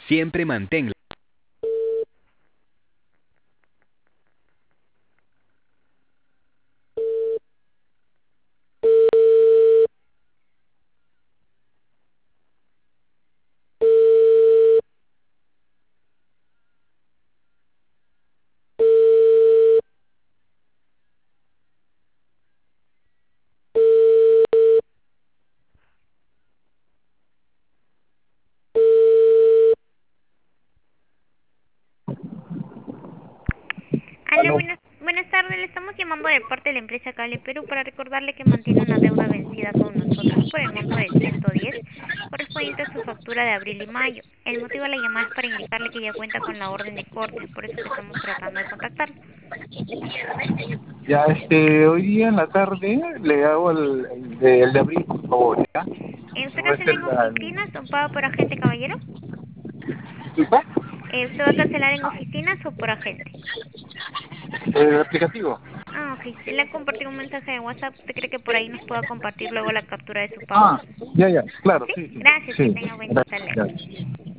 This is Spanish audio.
Siempre mantén. Aló, Aló. buenas tardes. Le estamos llamando de parte de la empresa Cable Perú para recordarle que mantiene una deuda vencida con nosotros por el monto de 110, correspondiente a su factura de abril y mayo. El motivo de la llamada es para indicarle que ya cuenta con la orden de corte, por eso que estamos tratando de contactarlo. Ya, hoy día en la tarde le hago el de abril, por favor, ¿ya? ¿Usted No es cancela en el... oficinas o paga por agente, caballero? ¿Disculpa? ¿Usted va a cancelar en oficinas o por agente? El aplicativo. Ah, ok. Le han compartido un mensaje de WhatsApp. ¿Usted cree que por ahí nos pueda compartir luego la captura de su pago? Ah, ya, claro, Sí. sí, sí. Gracias, que Sí, tenga buen día. Hasta gracias, luego. gracias.